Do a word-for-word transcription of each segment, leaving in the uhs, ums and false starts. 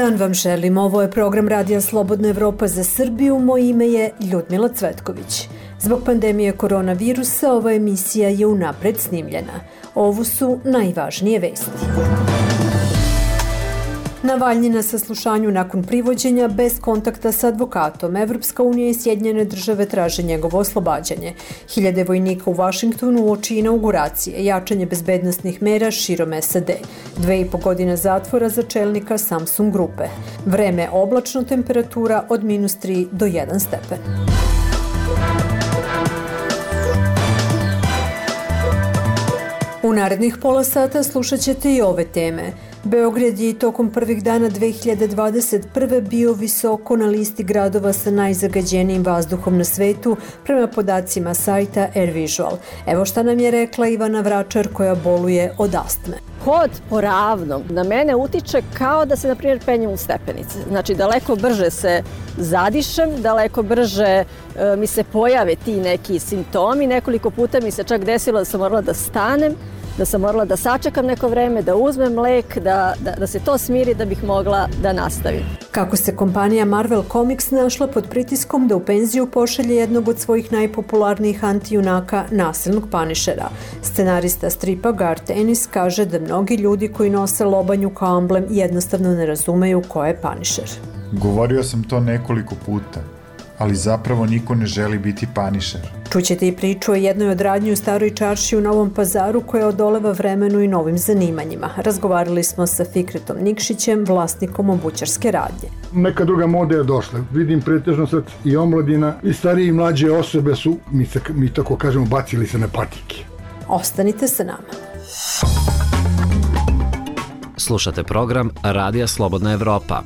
dan vam želim. Ovo je program Radija Slobodna Evropa za Srbiju. Moje ime je Ljudmila Cvetković. Zbog pandemije koronavirusa ova emisija je unapred snimljena. Ovo su najvažnije vesti. Navalnji na saslušanju nakon privođenja bez kontakta sa advokatom. Evropska unija i Sjedinjene države traže njegovo oslobađanje. Hiljade vojnika u Vašingtonu uoči inauguracije, jačanje bezbednosnih mera širom S A D. Dve i po godine zatvora za čelnika Samsung grupe. Vreme oblačno, temperatura od minus tri do jedan stepen. U narednih pola sata slušat ćete i ove teme. Beograd je i tokom prvih dana dve hiljade dvadeset prve bio visoko na listi gradova sa najzagađenijim vazduhom na svetu prema podacima sajta AirVisual. Evo šta nam je rekla Ivana Vračar koja boluje od astme. Hod po ravnom na mene utiče kao da se, na primjer, penjem u stepenice. Znači, daleko brže se zadišem, daleko brže e, mi se pojave ti neki simptomi. Nekoliko puta mi se čak desilo da sam morala da stanem, da sam morala da sačekam neko vreme, da uzmem lek, da, da, da se to smiri da bih mogla da nastavim. Kako se kompanija Marvel Comics našla pod pritiskom da u penziju pošalje jednog od svojih najpopularnijih antijunaka, nasilnog Punishera. Scenarista stripa Garth Ennis kaže da mnogi ljudi koji nose lobanju kao amblem jednostavno ne razumeju ko je Punisher. Govorio sam to nekoliko puta, ali zapravo niko ne želi biti Punisher. Čućete i priču o jednoj od radnji u Staroj čaršiji u Novom Pazaru koja odoleva vremenu i novim zanimanjima. Razgovarali smo sa Fikretom Nikšićem, vlasnikom obućarske radnje. Neka druga moda je došla. Vidim pretežno sad i omladina i starije i mlađe osobe su, mi, se, mi tako kažemo, bacili se na patike. Ostanite sa nama. Slušate program Radija Slobodna Evropa.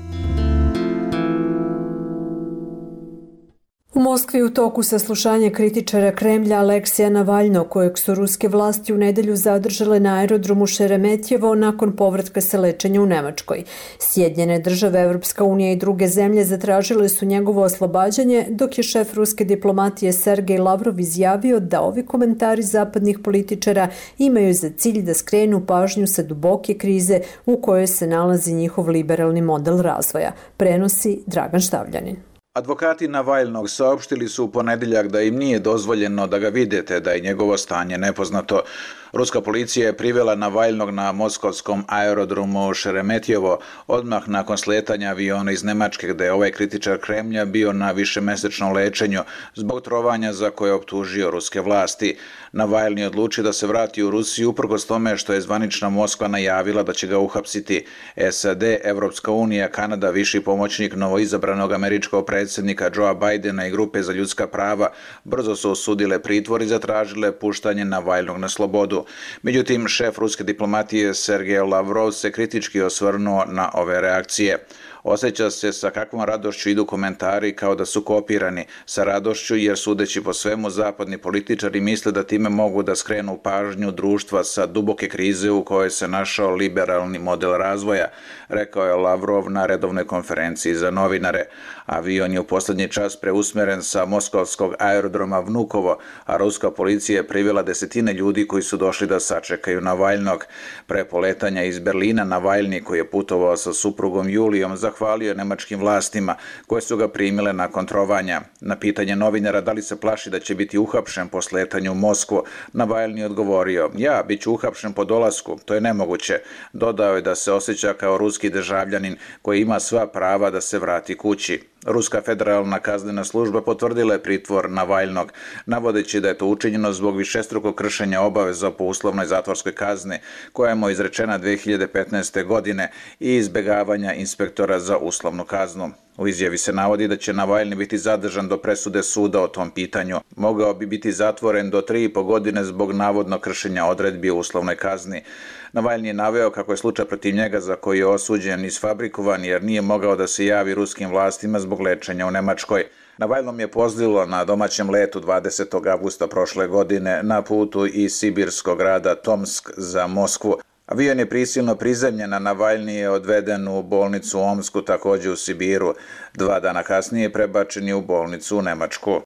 U Moskvi u toku saslušanja kritičara Kremlja Aleksija Navalnog, kojeg su ruske vlasti u nedelju zadržale na aerodromu Šeremetjevo nakon povratka sa lečenja u Nemačkoj. Sjedinjene države, Evropska unija i druge zemlje zatražile su njegovo oslobađanje, dok je šef ruske diplomatije Sergej Lavrov izjavio da ovi komentari zapadnih političara imaju za cilj da skrenu pažnju sa duboke krize u kojoj se nalazi njihov liberalni model razvoja, prenosi Dragan Štavljanin. Advokati Navalnog saopštili su u ponedeljak da im nije dozvoljeno da ga videte, da je njegovo stanje nepoznato. Ruska policija je privela Navalnog na moskovskom aerodromu Šeremetjevo odmah nakon sletanja aviona iz Nemačke, gde je ovaj kritičar Kremlja bio na višemesečnom lečenju zbog trovanja za koje je optužio ruske vlasti. Navalni je odlučio da se vrati u Rusiju uprkos tome što je zvanična Moskva najavila da će ga uhapsiti. S A D, Evropska unija, Kanada, viši pomoćnik novoizabranog američkog predsjednika Joea Bidena i grupe za ljudska prava brzo su osudile pritvor i zatražile puštanje Navalnog na slobodu. Međutim, šef ruske diplomatije Sergej Lavrov se kritički osvrnuo na ove reakcije. Osjeća se sa kakvom radošću idu komentari kao da su kopirani. Sa radošću jer sudeći po svemu zapadni političari misle da time mogu da skrenu pažnju društva sa duboke krize u kojoj se našao liberalni model razvoja, rekao je Lavrov na redovnoj konferenciji za novinare. Avion je u poslednji čas preusmeren sa moskovskog aerodroma Vnukovo, a ruska policija je privela desetine ljudi koji su došli da sačekaju Navalnog. Pre poletanja iz Berlina Navalni, koji je putovao sa suprugom Julijom, zahvalio je nemačkim vlastima koje su ga primile nakon trovanja. Na pitanje novinara da li se plaši da će biti uhapšen po sletanju u Moskvu, Navalni je odgovorio: ja, bit ću uhapšen po dolasku, to je nemoguće. Dodao je da se osjeća kao ruski državljanin koji ima sva prava da se vrati kući. Ruska federalna kaznena služba potvrdila je pritvor Navalnog, navodeći da je to učinjeno zbog višestrukog kršenja obaveza po uslovnoj zatvorskoj kazni koja je mu izrečena dve hiljade petnaeste. godine i izbegavanja inspektora za uslovnu kaznu. U izjavi se navodi da će Navalni biti zadržan do presude suda o tom pitanju. Mogao bi biti zatvoren do tri i po godine zbog navodno kršenja odredbi o uslovnoj kazni. Navalni je naveo kako je slučaj protiv njega za koji je osuđen isfabrikovan jer nije mogao da se javi ruskim vlastima zbog lečenja u Nemačkoj. Navalnom je pozlilo na domaćem letu dvadesetog avgusta prošle godine na putu iz sibirskog grada Tomsk za Moskvu. Avion je prisilno prizemljen, a Navalni je odveden u bolnicu u Omsku, također u Sibiru. Dva dana kasnije prebačen je u bolnicu u Nemačku.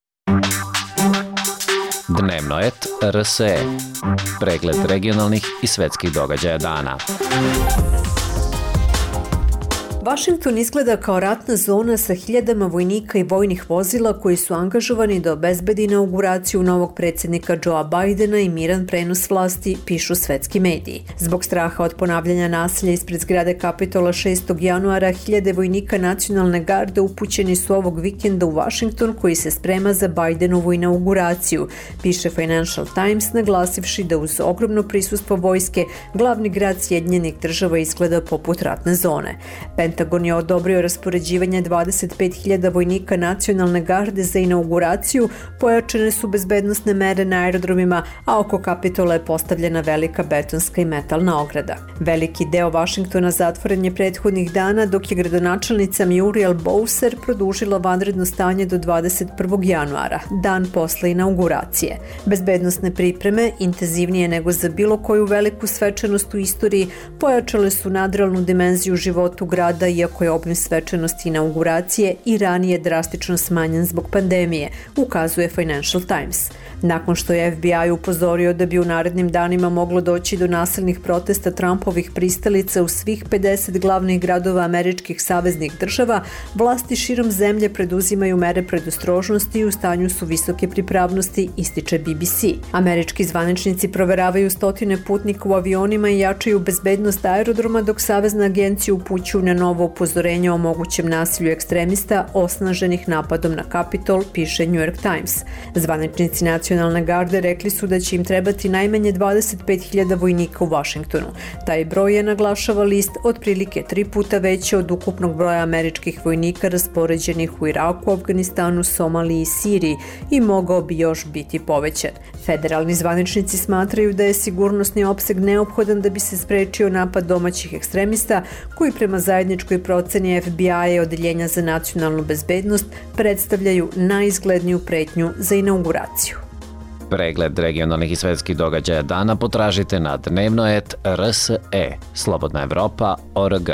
Dnevnoet R S E. Pregled regionalnih i svetskih događaja dana. Washington izgleda kao ratna zona sa hiljadama vojnika i vojnih vozila koji su angažovani da obezbedi inauguraciju novog predsjednika Joea Bidena i miran prenos vlasti, pišu svetski mediji. Zbog straha od ponavljanja nasilja ispred zgrade Kapitola šestog januara, hiljade vojnika nacionalne garde upućeni su ovog vikenda u Washington koji se sprema za Bidenovu inauguraciju, piše Financial Times, naglasivši da uz ogromno prisustvo vojske glavni grad Sjedinjenih država izgleda poput ratne zone. Pentagon je odobrio raspoređivanje dvadeset pet hiljada vojnika nacionalne garde za inauguraciju, pojačane su bezbednosne mere na aerodromima, a oko Kapitola je postavljena velika betonska i metalna ograda. Veliki deo Vašingtona zatvoren je prethodnih dana, dok je gradonačelnica Muriel Bowser produžila vanredno stanje do dvadeset prvog januara, dan posle inauguracije. Bezbednosne pripreme, intenzivnije nego za bilo koju veliku svečanost u istoriji, pojačale su nadrealnu dimenziju životu grada, iako je obim svečanosti inauguracije i ranije drastično smanjen zbog pandemije, ukazuje Financial Times. Nakon što je F B I upozorio da bi u narednim danima moglo doći do nasilnih protesta Trumpovih pristalica u svih pedeset glavnih gradova američkih saveznih država, vlasti širom zemlje preduzimaju mere predostrožnosti i u stanju su visoke pripravnosti, ističe B B C. Američki zvaničnici proveravaju stotine putnika u avionima i jačaju bezbednost aerodroma, dok Savezna agencija upućuju na novo upozorenje o mogućem nasilju ekstremista osnaženih napadom na Kapitol, piše New York Times. Zvaničnici nacionalne garde rekli su da će im trebati najmanje dvadeset pet hiljada vojnika u Vašingtonu. Taj broj je, naglašava list, otprilike tri puta veći od ukupnog broja američkih vojnika raspoređenih u Iraku, Afganistanu, Somaliji i Siriji i mogao bi još biti povećan. Federalni zvaničnici smatraju da je sigurnosni opseg neophodan da bi se sprečio napad domaćih ekstremista koji prema zajedničkoj proceni F B I i Odeljenja za nacionalnu bezbednost predstavljaju najizgledniju pretnju za inauguraciju. Pregled regionalnih i svetskih događaja dana potražite na dnevnoet R S E, Slobodna Evropa, O R G.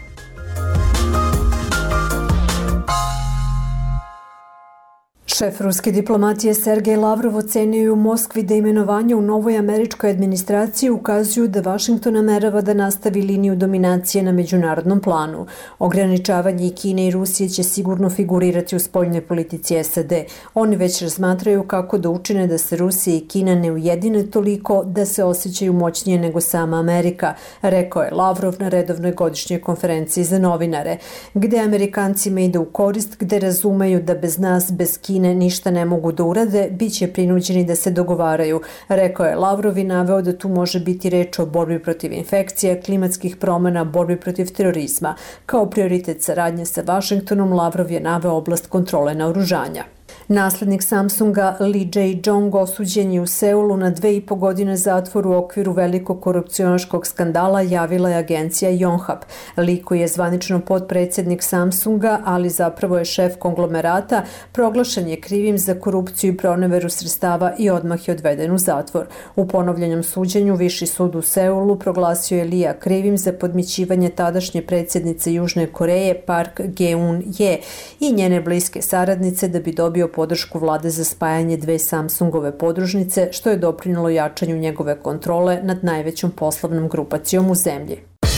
Šef ruske diplomatije Sergej Lavrov ocenio u Moskvi da imenovanje u novoj američkoj administraciji ukazuju da Vašington namerava da nastavi liniju dominacije na međunarodnom planu. Ograničavanje i Kine i Rusije će sigurno figurirati u spoljnoj politici S A D. Oni već razmatraju kako da učine da se Rusija i Kina ne ujedine toliko da se osjećaju moćnije nego sama Amerika, rekao je Lavrov na redovnoj godišnjoj konferenciji za novinare, gde Amerikancima ide u korist, gde razumeju da bez nas, bez Kine, ništa ne mogu da urade, bit će prinuđeni da se dogovaraju, rekao je Lavrov i naveo da tu može biti reč o borbi protiv infekcija, klimatskih promena, borbi protiv terorizma. Kao prioritet saradnje sa Vašingtonom, Lavrov je naveo oblast kontrole naoružanja. Naslednik Samsunga Lee Jae-jong osuđen je u Seulu na dve i po godine zatvor u okviru velikog korupcionaškog skandala, javila je agencija Yonhap. Lee, koji je zvanično potpredsjednik Samsunga, ali zapravo je šef konglomerata, proglašen je krivim za korupciju i proneveru sredstava i odmah je odveden u zatvor. U ponovljenom suđenju Viši sud u Seulu proglasio je Lee krivim za podmićivanje tadašnje predsjednice Južne Koreje Park Geun-hye i njene bliske saradnice da bi dobio podršku vlade za spajanje dve Samsungove podružnice, što je doprinelo jačanju njegove kontrole nad najvećom poslovnom grupacijom u zemlji.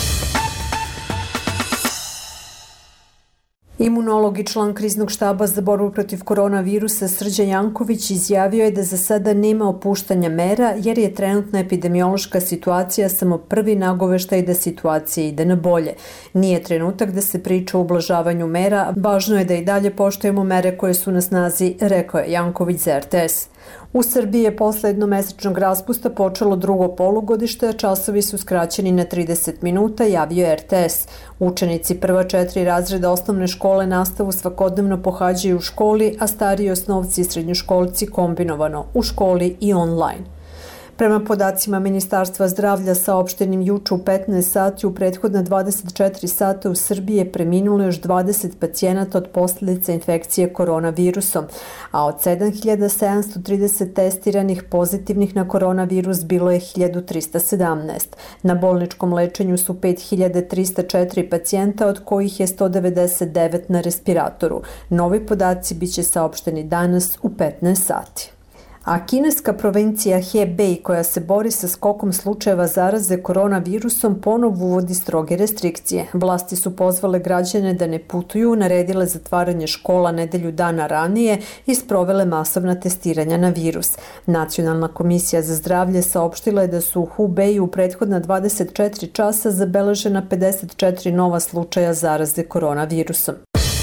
Imunolog i član kriznog štaba za borbu protiv koronavirusa Srđan Janković izjavio je da za sada nema opuštanja mera jer je trenutna epidemiološka situacija samo prvi nagoveštaj da situacija ide na bolje. Nije trenutak da se priča o ublažavanju mera, važno je da i dalje poštujemo mere koje su na snazi, rekao je Janković za R T S. U Srbiji je posle jednomesečnog raspusta počelo drugo polugodište, a časovi su skraćeni na trideset minuta, javio je R T S. Učenici prva četiri razreda osnovne škole nastavu svakodnevno pohađaju u školi, a stariji osnovci i srednjoškolci kombinovano u školi i online. Prema podacima Ministarstva zdravlja saopštenim juče u petnaest sati, u prethodna dvadeset četiri sata u Srbiji je preminulo još dvadeset pacijenata od posljedica infekcije koronavirusom, a od sedam hiljada sedamsto trideset testiranih pozitivnih na koronavirus bilo je hiljadu trista sedamnaest. Na bolničkom lečenju su pet hiljada trista četiri pacijenta, od kojih je sto devedeset devet na respiratoru. Novi podaci biće saopšteni danas u petnaest sati. A kineska provincija Hebei, koja se bori sa skokom slučajeva zaraze koronavirusom, ponovo uvodi stroge restrikcije. Vlasti su pozvale građane da ne putuju, naredile zatvaranje škola nedelju dana ranije i sprovele masovna testiranja na virus. Nacionalna komisija za zdravlje saopštila je da su u Hubeju u prethodna dvadeset četiri časa zabeležena pedeset četiri nova slučaja zaraze koronavirusom.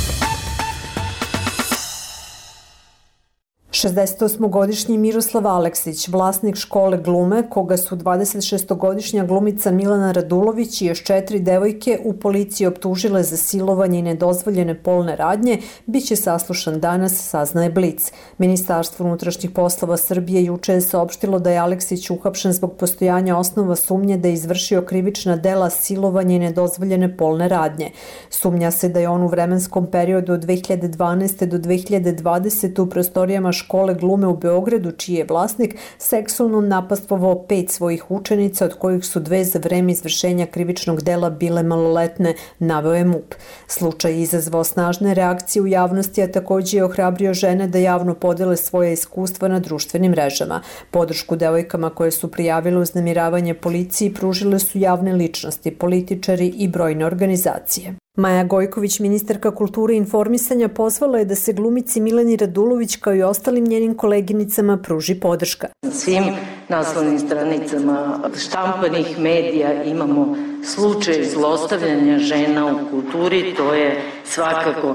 šezdesetosmogodišnji Miroslav Aleksić, vlasnik škole glume, koga su dvadesetšestogodišnja glumica Milana Radulović i još četiri devojke u policiji optužile za silovanje i nedozvoljene polne radnje, bit će saslušan danas, saznaje Blic. Ministarstvo unutrašnjih poslova Srbije juče je saopštilo da je Aleksić uhapšen zbog postojanja osnova sumnje da je izvršio krivična dela silovanja i nedozvoljene polne radnje. Sumnja se da je on u vremenskom periodu od dve hiljade dvanaeste. do dve hiljade dvadesete. u prostorijama škole glume u Beogradu, čiji je vlasnik, seksualno napastvovao pet svojih učenica, od kojih su dve za vreme izvršenja krivičnog dela bile maloletne, naveo je M U P. Slučaj je izazvao snažne reakcije u javnosti, a takođe je ohrabrio žene da javno podele svoje iskustva na društvenim mrežama. Podršku devojkama koje su prijavile uznemiravanje policiji pružile su javne ličnosti, političari i brojne organizacije. Maja Gojković, ministarka kulture i informisanja, pozvala je da se glumici Milani Radulović kao i ostalim njenim koleginicama pruži podrška. Na svim naslovnim stranicama štampanih medija imamo slučaj zlostavljanja žena u kulturi. To je svakako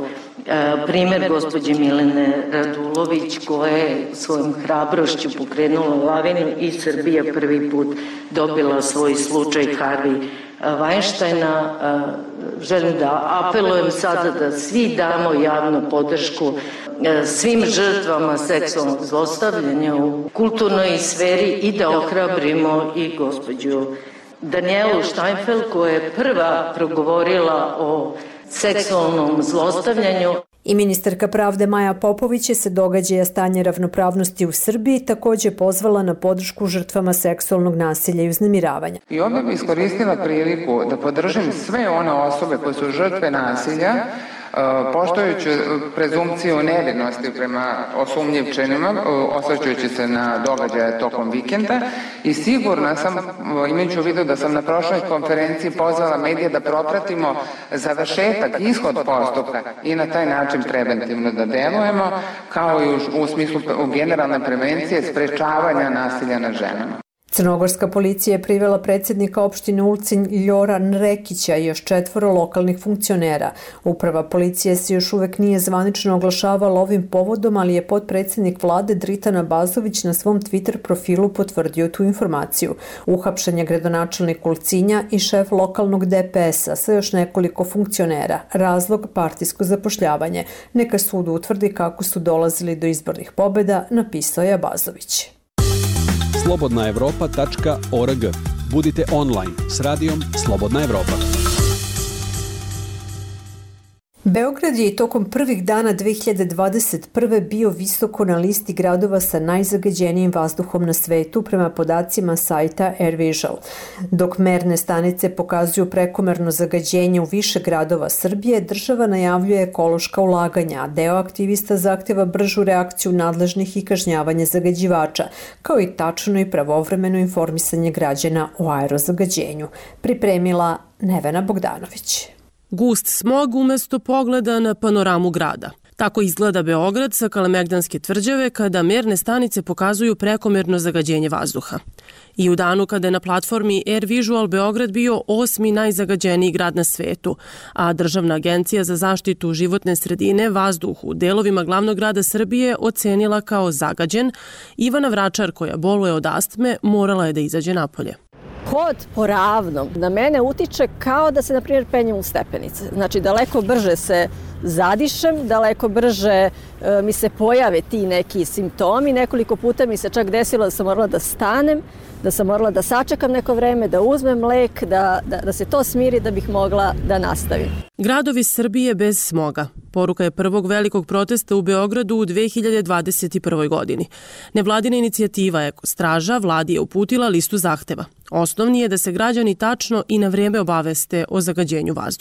primer gospođe Milane Radulović, koja je svojom hrabrošću pokrenula lavinu i Srbija prvi put dobila svoj slučaj Harvey Weinsteina. Želim da apelujem sada da svi damo javnu podršku svim žrtvama seksualnog zlostavljanja u kulturnoj sferi i da ohrabrimo i gospođu Danijelu Steinfeld, koja je prva progovorila o seksualnom zlostavljanju. I ministarka pravde Maja Popović je se događaja stanje ravnopravnosti u Srbiji takođe pozvala na podršku žrtvama seksualnog nasilja i uznemiravanja. I ovdje bi iskoristila priliku da podržim sve one osobe koje su žrtve nasilja, poštujući prezumciju nevinosti prema osumnjivčenima, osvrćujući se na događaje tokom vikenda, i sigurna sam, imajući u vidu da sam na prošloj konferenciji pozvala medije da propratimo završetak, ishod postupka i na taj način preventivno da delujemo, kao i u, u smislu generalne prevencije sprečavanja nasilja nad ženama. Crnogorska policija je privela predsjednika opštine Ulcinj Ljora Nrekića i još četvoro lokalnih funkcionera. Uprava policije se još uvek nije zvanično oglašavala ovim povodom, ali je potpredsjednik vlade Dritan Abazović na svom Twitter profilu potvrdio tu informaciju. Uhapšen je gradonačelnik Ulcinja i šef lokalnog D P S-a sa još nekoliko funkcionera. Razlog partijsko zapošljavanje. Neka sud utvrdi kako su dolazili do izbornih pobjeda, napisao je Abazović. slobodna evropa tačka org. Budite online s radijom Slobodna Evropa. Beograd je i tokom prvih dana dve hiljade dvadeset prve. bio visoko na listi gradova sa najzagađenijim vazduhom na svetu prema podacima sajta AirVisual. Dok merne stanice pokazuju prekomerno zagađenje u više gradova Srbije, država najavljuje ekološka ulaganja, a deo aktivista zahteva bržu reakciju nadležnih i kažnjavanje zagađivača, kao i tačno i pravovremeno informisanje građana o aerozagađenju. Pripremila Nevena Bogdanović. Gust smog umesto pogleda na panoramu grada. Tako izgleda Beograd sa Kalemegdanske tvrđave kada merne stanice pokazuju prekomerno zagađenje vazduha. I u danu kada je na platformi AirVisual Beograd bio osmi najzagađeniji grad na svetu, a Državna agencija za zaštitu životne sredine vazduh u delovima glavnog grada Srbije ocenila kao zagađen, Ivana Vračar, koja boluje od astme, morala je da izađe napolje. Hod po ravnom na mene utiče kao da se, na primjer, penjem u stepenice. Znači, daleko brže se zadišem, daleko brže e, mi se pojave ti neki simptomi. Nekoliko puta mi se čak desilo da sam morala da stanem, da sam morala da sačekam neko vreme, da uzmem lek, da, da, da se to smiri da bih mogla da nastavim. Gradovi Srbije bez smoga. Poruka je prvog velikog protesta u Beogradu u dve hiljade dvadeset prvoj. godini. Nevladina inicijativa Ekostraža vladi je uputila listu zahteva. Osnovni je da se građani tačno i na vrijeme obaveste o zagađenju vazduha.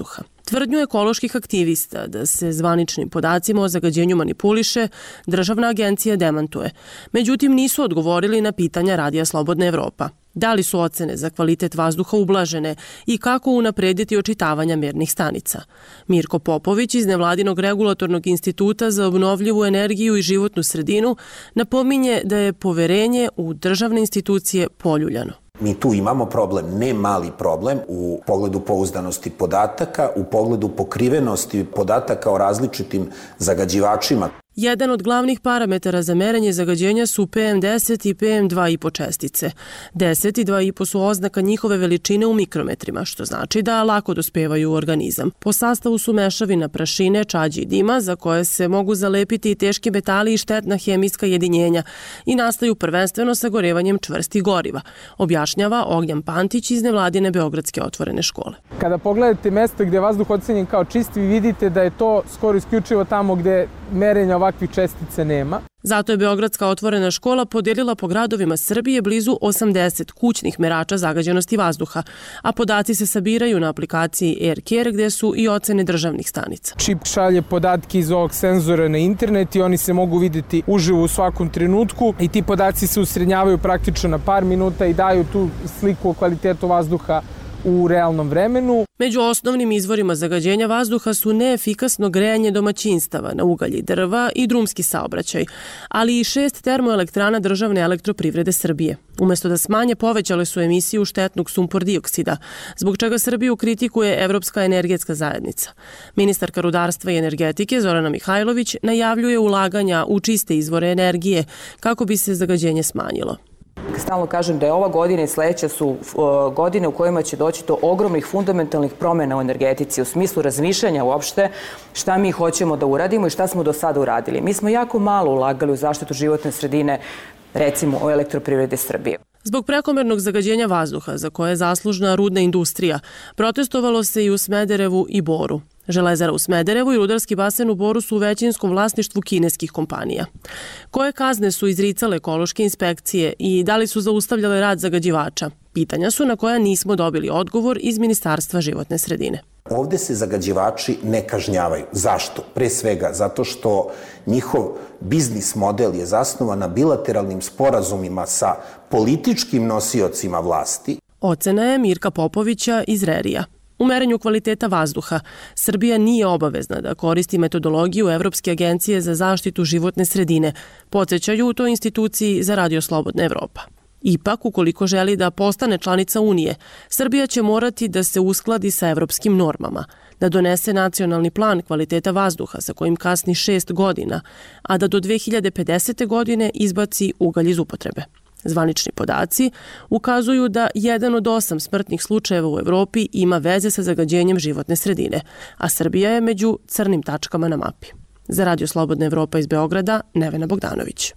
Tvrdnju ekoloških aktivista da se zvaničnim podacima o zagađenju manipuliše, državna agencija demantuje. Međutim, nisu odgovorili na pitanja Radija Slobodna Evropa. Da li su ocene za kvalitet vazduha ublažene i kako unaprediti očitavanja mernih stanica? Mirko Popović iz Nevladinog regulatornog instituta za obnovljivu energiju i životnu sredinu napominje da je poverenje u državne institucije poljuljano. Mi tu imamo problem, ne mali problem, u pogledu pouzdanosti podataka, u pogledu pokrivenosti podataka o različitim zagađivačima. Jedan od glavnih parametara za merenje zagađenja su P M deset i P M dva i po čestice. deset i dva i po su oznaka njihove veličine u mikrometrima, što znači da lako dospevaju u organizam. Po sastavu su mešavina prašine, čađi i dima, za koje se mogu zalepiti i teški metali i štetna hemijska jedinjenja i nastaju prvenstveno sagorevanjem čvrstih goriva, objašnjava Ognjan Pantić iz Nevladine Beogradske otvorene škole. Kada pogledate mesto gde je vazduh ocenjen kao čist, vi vidite da je to skoro isključivo tamo gde merenja ovakvih čestice nema. Zato je Beogradska otvorena škola podelila po gradovima Srbije blizu osamdeset kućnih merača zagađenosti vazduha, a podaci se sabiraju na aplikaciji AirCare gde su i ocene državnih stanica. Čip šalje podatke iz ovog senzora na internet i oni se mogu videti uživo u svakom trenutku i ti podaci se usrednjavaju praktično na par minuta i daju tu sliku o kvalitetu vazduha u realnom vremenu. Među osnovnim izvorima zagađenja vazduha su neefikasno grejanje domaćinstava na ugalj i drva i drumski saobraćaj, ali i šest termoelektrana državne elektroprivrede Srbije. Umesto da smanje, povećale su emisiju štetnog sumpor dioksida, zbog čega Srbiju kritikuje Evropska energetska zajednica. Ministarka rudarstva i energetike Zorana Mihajlović najavljuje ulaganja u čiste izvore energije kako bi se zagađenje smanjilo. Stalno kažem da je ova godina i sledeća su godine u kojima će doći do ogromnih fundamentalnih promjena u energetici u smislu razmišljanja uopšte šta mi hoćemo da uradimo i šta smo do sada uradili. Mi smo jako malo ulagali u zaštitu životne sredine, recimo o elektroprivrede Srbije. Zbog prekomernog zagađenja vazduha, za koje je zaslužna rudna industrija, protestovalo se i u Smederevu i Boru. Železara u Smederevu i rudarski basen u Boru su u većinskom vlasništvu kineskih kompanija. Koje kazne su izricale ekološke inspekcije i da li su zaustavljale rad zagađivača? Pitanja su na koja nismo dobili odgovor iz Ministarstva životne sredine. Ovde se zagađivači ne kažnjavaju. Zašto? Pre svega zato što njihov biznis model je zasnovan na bilateralnim sporazumima sa političkim nosiocima vlasti. Ocena je Mirka Popovića iz Rerija. U merenju kvaliteta vazduha, Srbija nije obavezna da koristi metodologiju Evropske agencije za zaštitu životne sredine, podsjećaju u toj instituciji za Radio Slobodna Evropa. Ipak, ukoliko želi da postane članica Unije, Srbija će morati da se uskladi sa evropskim normama, da donese nacionalni plan kvaliteta vazduha sa kojim kasni šest godina, a da do dve hiljade pedesete. godine izbaci ugalj iz upotrebe. Zvanični podaci ukazuju da jedan od osam smrtnih slučajeva u Evropi ima veze sa zagađenjem životne sredine, a Srbija je među crnim tačkama na mapi. Za Radio Slobodna Evropa iz Beograda, Nevena Bogdanović.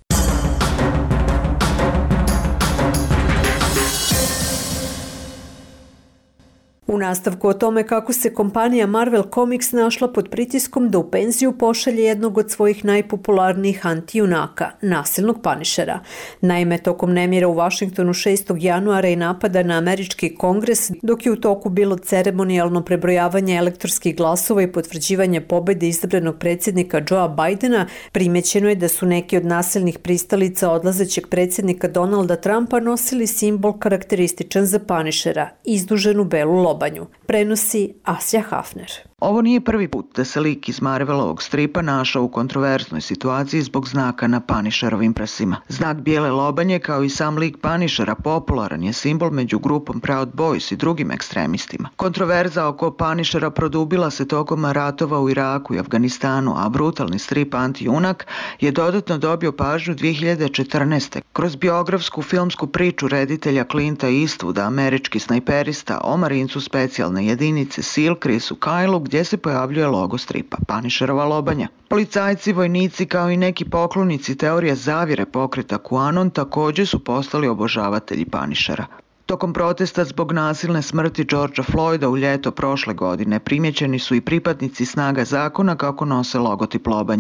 U nastavku o tome kako se kompanija Marvel Comics našla pod pritiskom da u penziju pošalje jednog od svojih najpopularnijih antijunaka, nasilnog Punishera. Naime, tokom nemira u Vašingtonu šestog januara i napada na američki kongres, dok je u toku bilo ceremonijalno prebrojavanje elektorskih glasova i potvrđivanje pobede izabranog predsjednika Joea Bidena, primećeno je da su neki od nasilnih pristalica odlazećeg predsjednika Donalda Trumpa nosili simbol karakterističan za Punishera, izduženu belu lobanju. Prenosi Asja Hafner. Ovo nije prvi put da se lik iz Marvelovog stripa našao u kontroverznoj situaciji zbog znaka na Punisherovim prsima. Znak bijele lobanje, kao i sam lik Punishera, popularan je simbol među grupom Proud Boys i drugim ekstremistima. Kontroverza oko Punishera produbila se tokom ratova u Iraku i Afganistanu, a brutalni strip antijunak je dodatno dobio pažnju dve hiljade četrnaeste. Kroz biografsku filmsku priču reditelja Clinta Eastwooda, američki snajperista, o marincu specijalne jedinice SEAL Chrisu Kyleu, gdje se pojavljuje logo stripa, Punisherova lobanja. Policajci, vojnici kao i neki poklonici teorije zavjere pokreta QAnon također su postali obožavatelji Punishera. Tokom protesta zbog nasilne smrti Georgea Floyda u ljeto prošle godine primjećeni su i pripadnici snaga zakona kako nose logotip lobanje.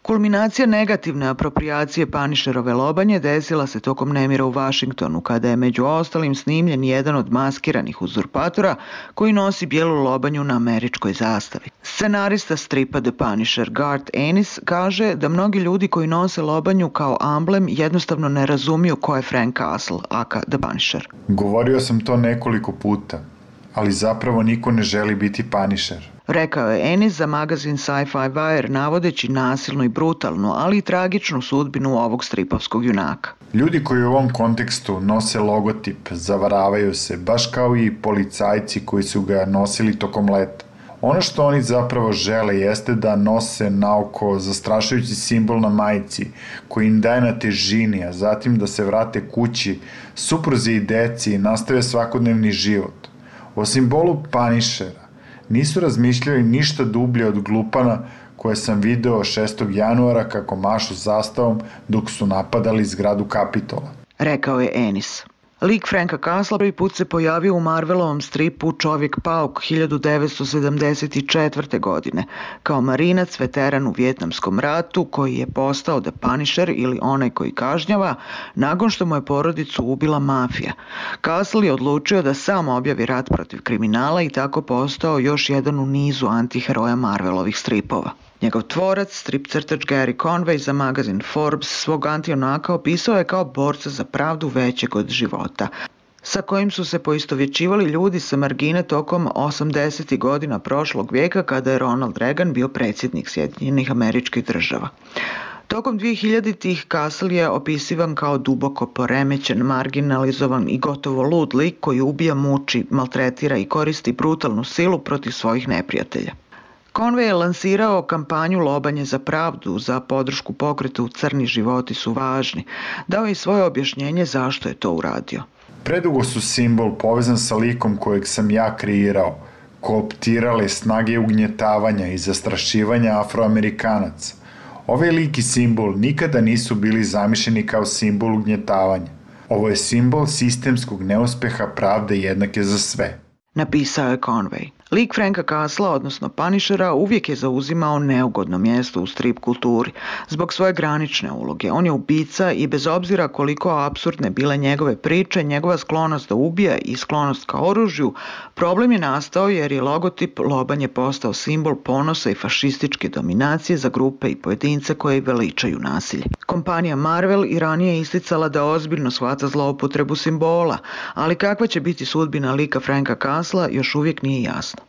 Kulminacija negativne apropriacije Punisherove lobanje desila se tokom nemira u Vašingtonu, kada je među ostalim snimljen jedan od maskiranih uzurpatora koji nosi bijelu lobanju na američkoj zastavi. Scenarista stripa The Punisher Garth Ennis kaže da mnogi ljudi koji nose lobanju kao amblem jednostavno ne razumiju ko je Frank Castle, aka The Punisher. Govorio sam to nekoliko puta, ali zapravo niko ne želi biti Punisher. Rekao je Ennis za magazin Sci-Fi Wire, navodeći nasilnu i brutalnu, ali i tragičnu sudbinu ovog stripovskog junaka. Ljudi koji u ovom kontekstu nose logotip zavaravaju se, baš kao i policajci koji su ga nosili tokom leta. Ono što oni zapravo žele jeste da nose naoko zastrašujući simbol na majici koji im daje na težini, a zatim da se vrate kući, supruzi i deci i nastave svakodnevni život. O simbolu Punishera nisu razmišljali ništa dublje od glupana koje sam video šestog januara kako mašu zastavom dok su napadali zgradu Kapitola. Rekao je Ennis. Lik Franka Castle prvi put se pojavio u Marvelovom stripu Čovjek pauk hiljadu devetsto sedamdeset četvrte. godine, kao marinac veteran u Vijetnamskom ratu koji je postao The Punisher ili onaj koji kažnjava nakon što mu je porodicu ubila mafija. Castle je odlučio da sam objavi rat protiv kriminala i tako postao još jedan u nizu antiheroja Marvelovih stripova. Njegov tvorac, strip crtač Gary Conway za magazin Forbes, svog anti-junaka opisao je kao borca za pravdu većeg od života, sa kojim su se poistovjećivali ljudi sa margine tokom osamdesetih godina prošlog vijeka kada je Ronald Reagan bio predsjednik Sjedinjenih Američkih Država. Tokom dvehiljaditih Castle je opisivan kao duboko poremećen, marginalizovan i gotovo lud lik koji ubija, muči, maltretira i koristi brutalnu silu protiv svojih neprijatelja. Conway je lansirao kampanju Lobanje za pravdu, za podršku pokretu Crni životi su važni. Dao je svoje objašnjenje zašto je to uradio. Predugo su simbol povezan sa likom kojeg sam ja kreirao, kooptirale snage ugnjetavanja i zastrašivanja Afroamerikanaca. Ovaj lik i simbol nikada nisu bili zamišljeni kao simbol ugnjetavanja. Ovo je simbol sistemskog neuspeha pravde jednake za sve. Napisao je Conway. Lik Franka Castlea, odnosno Punishera, uvijek je zauzimao neugodno mjesto u strip kulturi zbog svoje granične uloge. On je ubica i bez obzira koliko apsurdne bile njegove priče, njegova sklonost da ubija i sklonost ka oružju, problem je nastao jer je logotip lobanje postao simbol ponosa i fašističke dominacije za grupe i pojedince koje veličaju nasilje. Kompanija Marvel i ranije isticala da ozbiljno shvata zloupotrebu simbola, ali kakva će biti sudbina lika Franka Castlea još uvijek nije jasno.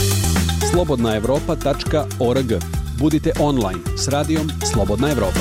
slobodna evropa tačka org. Budite online s radijom Slobodna Evropa.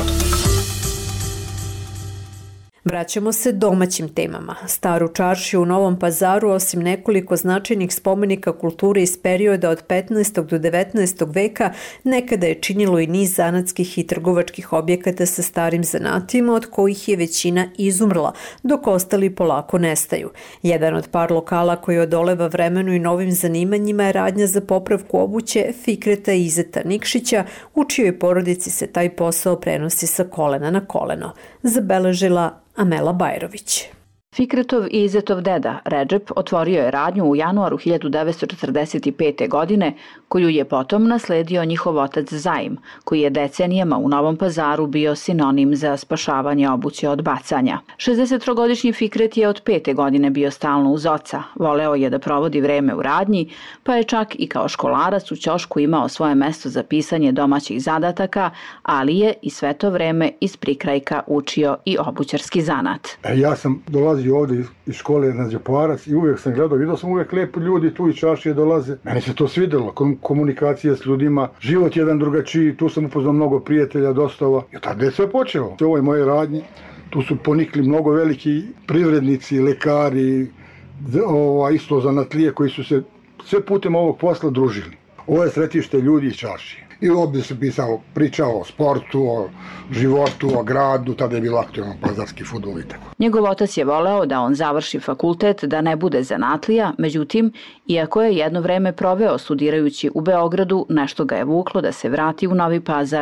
Vraćamo se domaćim temama. Staru čaršiju u Novom Pazaru, osim nekoliko značajnih spomenika kulture iz perioda od petnaestog do devetnaestog veka, nekada je činilo i niz zanatskih i trgovačkih objekata sa starim zanatima, od kojih je većina izumrla, dok ostali polako nestaju. Jedan od par lokala koji odoleva vremenu i novim zanimanjima je radnja za popravku obuće Fikreta Izeta Nikšića, u čijoj porodici se taj posao prenosi sa kolena na koleno. Zabeležila Amela Bajrović. Fikretov i Izetov deda, Redžep, otvorio je radnju u januaru hiljadu devetsto četrdeset pete. godine, koju je potom nasledio njihov otac Zaim, koji je decenijama u Novom Pazaru bio sinonim za spašavanje obuće od bacanja. šezdesettrogodišnji Fikret je od pete godine bio stalno uz oca, voleo je da provodi vreme u radnji, pa je čak i kao školarac u ćošku imao svoje mesto za pisanje domaćih zadataka, ali je i sve to vreme iz prikrajka učio i obućarski zanat. E, ja sam dolazio ovdje iz škole na Đeparac i uvijek sam gledao, vidio sam uvijek lijepi ljudi tu iz čaršije dolaze. Meni se to svidjelo, komunikacija s ljudima, život jedan drugačiji, tu sam upoznao mnogo prijatelja, dostava. I tada je sve počelo. U ovoj moje radnji, tu su ponikli mnogo veliki privrednici, lekari, ova, isto zanatlije koji su se sve putem ovog posla družili. Ovo je sretište ljudi iz čaršije. I ovdje se pisao, pričao o sportu, o životu, o gradu, tada je bilo aktualno pazarski fudbal i tako. Njegov otac je voleo da on završi fakultet, da ne bude zanatlija, međutim, iako je jedno vreme proveo studirajući u Beogradu, nešto ga je vuklo da se vrati u Novi Pazar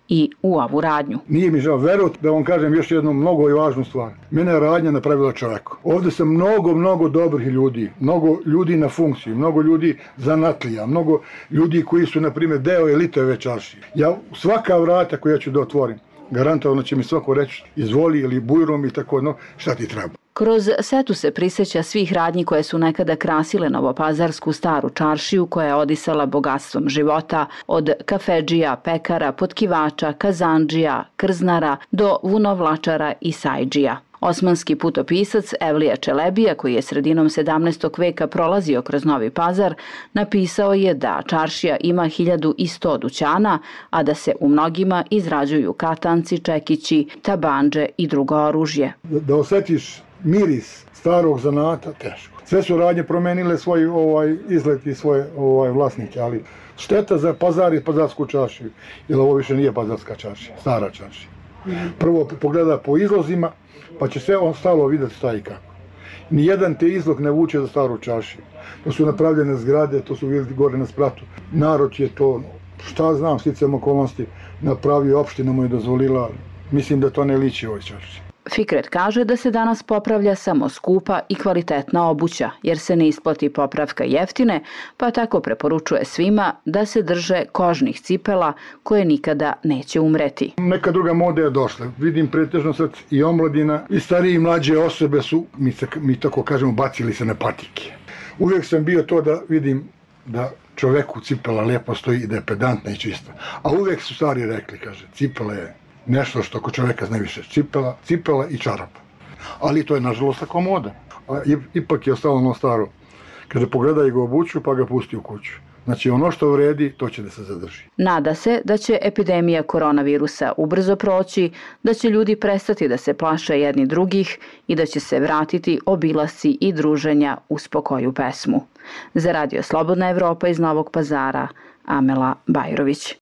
i u ovu radnju. Nije mi žao, verujte da vam kažem još jednu mnogo i važnu stvar. Mene je radnja napravila čoveku. Ovde sam mnogo, mnogo dobrih ljudi, mnogo ljudi na funkciji, mnogo ljudi zanatlija, mnogo ljudi koji su, na primjer, deo elite ove čaršije. Ja svaka vrata koja ću da otvorim, garantovano će mi svako reći izvoli ili bujrom i tako, no, šta ti treba. Kroz setu se prisjeća svih radnji koje su nekada krasile novopazarsku staru čaršiju koja je odisala bogatstvom života, od kafedžija, pekara, potkivača, kazandžija, krznara do vunovlačara i sajdžija. Osmanski putopisac Evlija Čelebija, koji je sredinom sedamnaestog veka prolazio kroz Novi Pazar, napisao je da čaršija ima hiljadu i sto dućana, a da se u mnogima izrađuju katanci, čekići, tabandže i drugo oružje. Da osjetiš miris starog zanata, teško. Sve su radnje promenile svoj ovaj, izgled i svoje ovaj, vlasnike, ali šteta za Pazar i pazarsku čaršiju, jer ovo više nije pazarska čaršija, stara čaršija. Prvo pogleda po izlozima, pa će sve on stalo vidjeti šta i kako. Nijedan te izlog ne vuče za staru čaršiju. To su napravljene zgrade, to su vidjeti gore na spratu. Narod je to, šta znam, sticajem okolnosti, napravio, opština mu je dozvolila. Mislim da to ne liči ovoj čaršiji. Fikret kaže da se danas popravlja samo skupa i kvalitetna obuća, jer se ne isplati popravka jeftine, pa tako preporučuje svima da se drže kožnih cipela koje nikada neće umreti. Neka druga moda je došla. Vidim pretežno sad i omladina i starije i mlađe osobe su, mi, se, mi tako kažemo, bacili se na patike. Uvijek sam bio to da vidim da čoveku cipela lijepo stoji i da je pedantna i čista. A uvijek su stari rekli, kaže, cipela je nešto što kod čoveka zna više, cipela, cipela i čarapa. Ali to je nažalost tako moda. A ipak je ostalo ono staro. Kada pogledaj ga obuću, pa ga pusti u kuću. Znači ono što vredi, to će da se zadrži. Nada se da će epidemija koronavirusa ubrzo proći, da će ljudi prestati da se plaše jedni drugih i da će se vratiti obilasci i druženja uz pokoju pesmu. Za Radio Slobodna Evropa iz Novog Pazara, Amela Bajrović.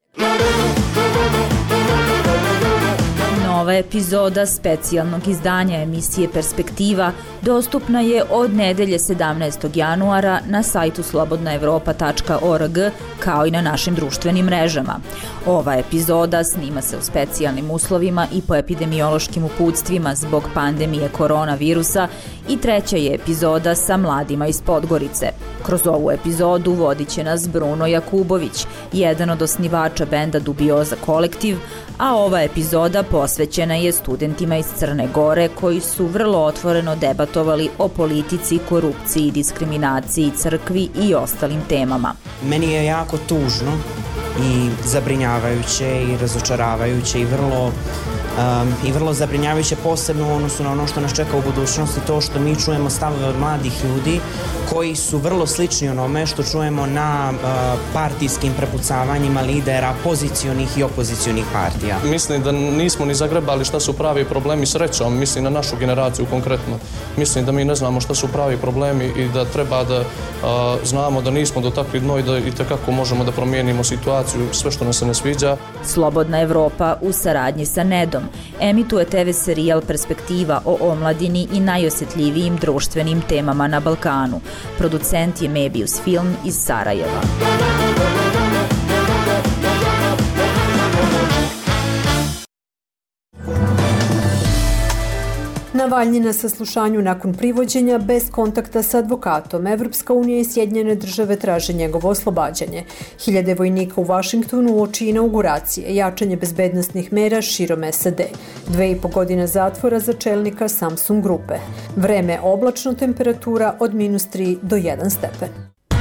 Nova epizoda specijalnog izdanja emisije Perspektiva dostupna je od nedelje sedamnaestog januara na sajtu slobodna evropa tačka org kao i na našim društvenim mrežama. Ova epizoda snima se u specijalnim uslovima i po epidemiološkim uputstvima zbog pandemije koronavirusa i treća je epizoda sa mladima iz Podgorice. Kroz ovu epizodu vodit će nas Bruno Jakubović, jedan od osnivača benda Dubioza kolektiv, a ova epizoda posvećena je studentima iz Crne Gore koji su vrlo otvoreno debatovali o politici, korupciji, diskriminaciji, crkvi i ostalim temama. Meni je jako tužno i zabrinjavajuće i razočaravajuće i vrlo Um, i vrlo zabrinjavajuće posebno u odnosu na ono što nas čeka u budućnosti, to što mi čujemo stavove od mladih ljudi koji su vrlo slični onome što čujemo na uh, partijskim prepucavanjima lidera pozicionih i opozicionih partija. Mislim da nismo ni zagrebali šta su pravi problemi srećom, mislim na našu generaciju konkretno. Mislim da mi ne znamo šta su pravi problemi i da treba da uh, znamo da nismo dotakli dno i da i tekako možemo da promijenimo situaciju, sve što nam se ne sviđa. Slobodna Evropa u saradnji sa Nedom emituje te ve serijal Perspektiva o omladini i najosjetljivijim društvenim temama na Balkanu. Producent je Mebius Film iz Sarajeva. Navalnji na saslušanju nakon privođenja bez kontakta sa advokatom. Evropska unija i Sjedinjene države traže njegovo oslobađanje. Hiljade vojnika u Vašingtonu uoči inauguracije, jačanje bezbednostnih mera širom es a de. Dve i po godine zatvora za čelnika Samsung grupe. Vreme oblačno, temperatura od minus tri do jedan stepen.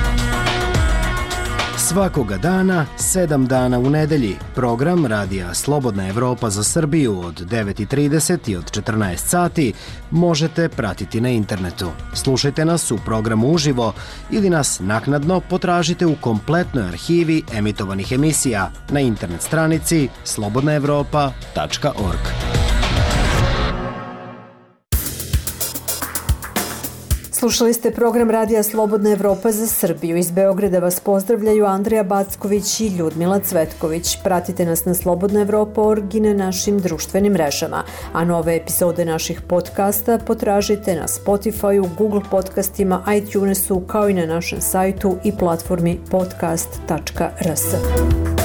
Svakoga dana, sedam dana u nedelji, program Radija Slobodna Evropa za Srbiju od devet i trideset i od četrnaest sati možete pratiti na internetu. Slušajte nas u programu uživo ili nas naknadno potražite u kompletnoj arhivi emitovanih emisija na internet stranici slobodna evropa tačka org. Slušali ste program Radija Slobodna Evropa za Srbiju. Iz Beograda vas pozdravljaju Andreja Backović i Ljudmila Cvetković. Pratite nas na slobodna evropa tačka org i na našim društvenim mrežama. A nove epizode naših podcasta potražite na Spotify-u, Google podcastima, iTunesu, kao i na našem sajtu i platformi podcast tačka r s.